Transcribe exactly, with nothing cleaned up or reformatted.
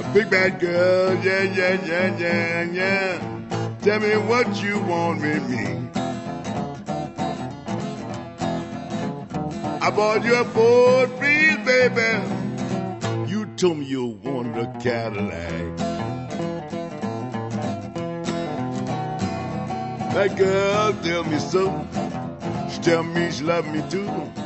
Big bad girl, yeah, yeah, yeah, yeah, yeah. Tell me what you want with me. I bought you a Ford Breeze, baby. You told me you wanted a Cadillac. That girl tell me so. She tell me she love me too.